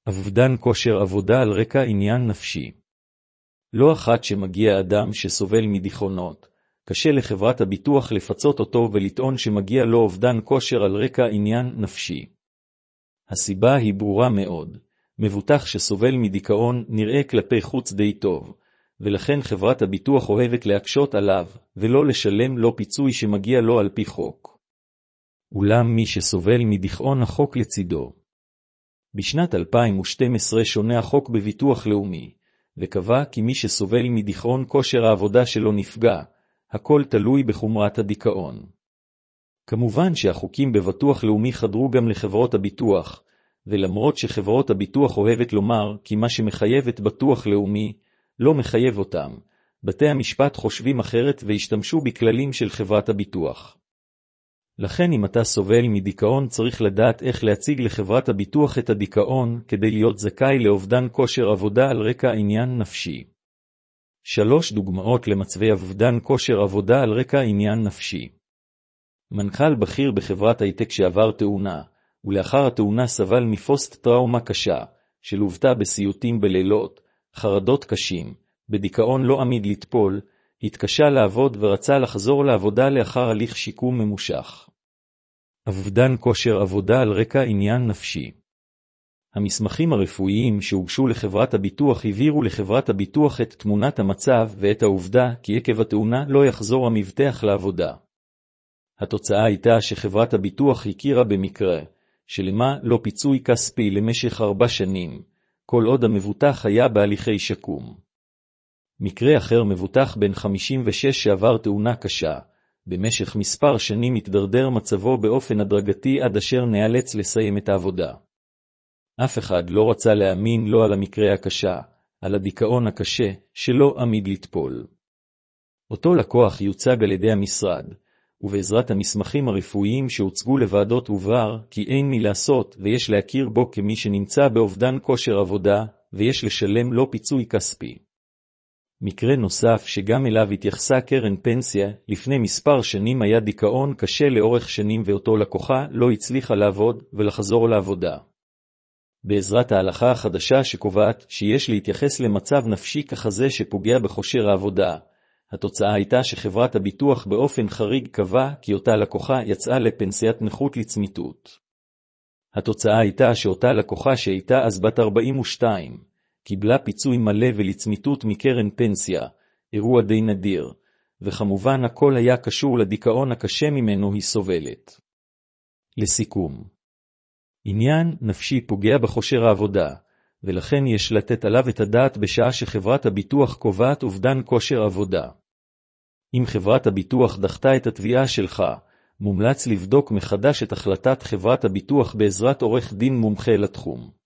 אובדן כושר עבודה על רקע עניין נפשי. לא אחת שמגיע אדם שסובל מדיכאונות, קשה לחברת הביטוח לפצות אותו ולטעון שמגיע לו אובדן כושר על רקע עניין נפשי. הסיבה היא ברורה מאוד. מבוטח שסובל מדיכאון נראה כלפי חוץ די טוב, ולכן חברת הביטוח אוהבת להקשות עליו, ולא לשלם לו פיצוי שמגיע לו על פי חוק. אולם מי שסובל מדיכאון החוק לצידו. בשנת 2012 שונה החוק בביטוח לאומי, וקבע כי מי שסובל מדיכאון כושר העבודה שלו נפגע, הכל תלוי בחומרת הדיכאון. כמובן שהחוקים בביטוח לאומי חדרו גם לחברות הביטוח, ולמרות שחברות הביטוח אוהבת לומר כי מה שמחייב את ביטוח לאומי, לא מחייב אותם, בתי המשפט חושבים אחרת והשתמשו בכללים של חברת הביטוח. לכן אם אתה סובל מדיכאון צריך לדעת איך להציג לחברת הביטוח את הדיכאון כדי להיות זכאי לאובדן כושר עבודה על רקע עניין נפשי. 3 דוגמאות למצבי אובדן כושר עבודה על רקע עניין נפשי. מנכ"ל בכיר בחברת הייטק שעבר תאונה, ולאחר התאונה סבל מפוסט טראומה קשה, שלוותה בסיוטים בלילות, חרדות קשים, בדיכאון לא עמיד לטפול, התקשה לעבוד ורצה לחזור לעבודה לאחר הליך שיקום ממושך. אובדן כושר עבודה על רקע עניין נפשי. המסמכים הרפואיים שהוגשו לחברת הביטוח הבהירו לחברת הביטוח את תמונת המצב ואת העובדה כי עקב התאונה לא יחזור המבטח לעבודה. התוצאה הייתה שחברת הביטוח הכירה במקרה, שלמה לא פיצוי כספי למשך 4 שנים, כל עוד המבוטח היה בהליכי שיקום. מקרה אחר מבוטח בן 56 שעבר תאונה קשה, במשך מספר שנים התדרדר מצבו באופן הדרגתי עד אשר נאלץ לסיים את העבודה. אף אחד לא רצה להאמין לו על המקרה הקשה, על הדיכאון הקשה שלא עמיד לטפול. אותו לקוח יוצג על ידי המשרד, ובעזרת המסמכים הרפואיים שהוצגו לוועדות הובהר כי אין מי לעשות ויש להכיר בו כמי שנמצא באובדן כושר עבודה ויש לשלם לו פיצוי כספי. מקרה נוסף שגם אליו התייחסה קרן פנסיה, לפני מספר שנים היה דיכאון קשה לאורך שנים ואותו לקוחה לא הצליחה לעבוד ולחזור לעבודה. בעזרת ההלכה החדשה שקובעת שיש להתייחס למצב נפשי ככזה שפוגע בכושר העבודה, התוצאה הייתה שחברת הביטוח באופן חריג קבע כי אותה לקוחה יצאה לפנסיית נכות לצמיתות. התוצאה הייתה שאותה לקוחה שהייתה אז בת 42, קיבלה פיצוי מלא ולצמיתות מקרן פנסיה, אירוע די נדיר, וכמובן הכל היה קשור לדיכאון הקשה ממנו היא סובלת. לסיכום, עניין נפשי פוגע בכושר העבודה, ולכן יש לתת עליו את הדעת בשעה שחברת הביטוח קובעת אובדן כושר עבודה. אם חברת הביטוח דחתה את התביעה שלך, מומלץ לבדוק מחדש את החלטת חברת הביטוח בעזרת עורך דין מומחה לתחום.